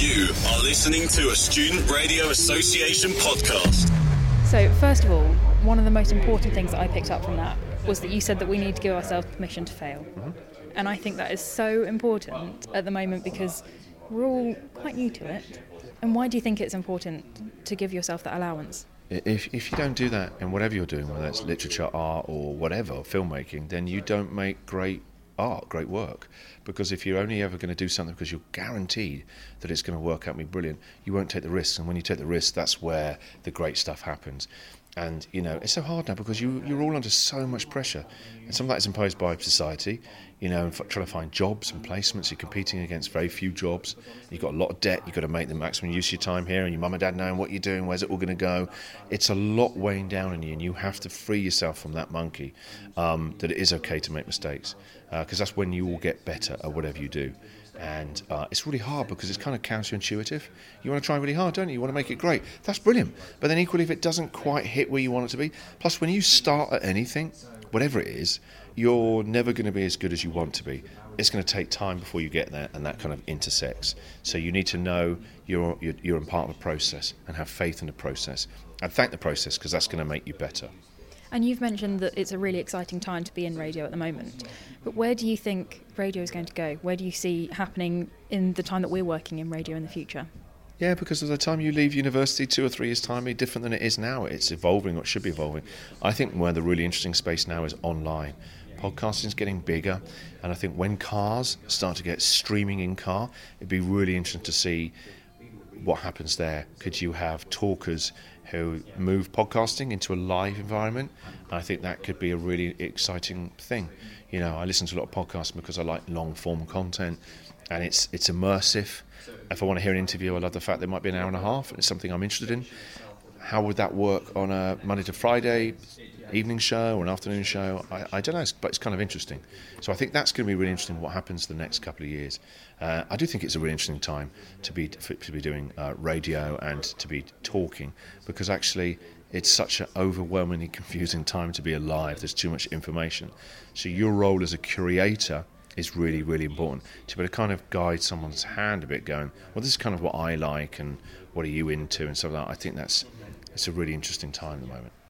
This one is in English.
You are listening to a Student Radio Association podcast. So, first of all, one of the most important things that I picked up from that was that you said that we need to give ourselves permission to fail. Mm-hmm. And I think that is so important at the moment because we're all quite new to it. And why do you think it's important to give yourself that allowance? If you don't do that in whatever you're doing, whether it's literature, art or whatever, filmmaking, then you don't make great art, great work. Because if you're only ever going to do something because you're guaranteed that it's going to work out and be brilliant, you won't take the risks. And when you take the risks, that's where the great stuff happens. And, you know, it's so hard now because you're all under so much pressure. And some of that is imposed by society, you know, trying to find jobs and placements. You're competing against very few jobs. You've got a lot of debt. You've got to make the maximum use of your time here. And your mum and dad knowing what you're doing, where's it all going to go. It's a lot weighing down on you. And you have to free yourself from that monkey, that it is okay to make mistakes. Because that's when you will get better at whatever you do. And it's really hard because it's kind of counterintuitive. You want to try really hard, don't you? You want to make it great. That's brilliant. But then equally, if it doesn't quite hit where you want it to be, plus when you start at anything, whatever it is, you're never going to be as good as you want to be. It's going to take time before you get there, and that kind of intersects. So you need to know you're in part of a process and have faith in the process and thank the process because that's going to make you better. And you've mentioned that it's a really exciting time to be in radio at the moment. But where do you think radio is going to go? Where do you see happening in the time that we're working in radio in the future? Yeah, because by the time you leave university, 2 or 3 years' time, it'll be different than it is now. It's evolving, or it should be evolving. I think where the really interesting space now is online. Podcasting is getting bigger, and I think when cars start to get streaming in car, it'd be really interesting to see what happens there. Could you have talkers who move podcasting into a live environment? I think that could be a really exciting thing. You know, I listen to a lot of podcasts because I like long form content, and it's immersive. If I want to hear an interview, I love the fact there might be an hour and a half, and it's something I'm interested in. How would that work on a Monday to Friday evening show or an afternoon show? I don't know, but it's kind of interesting. So I think that's going to be really interesting what happens the next couple of years. I do think it's a really interesting time to be doing radio and to be talking, because actually it's such an overwhelmingly confusing time to be alive. There's too much information. So your role as a curator is really, really important, to be able to kind of guide someone's hand a bit, going, well, this is kind of what I like and what are you into and stuff like that. I think it's a really interesting time at the moment.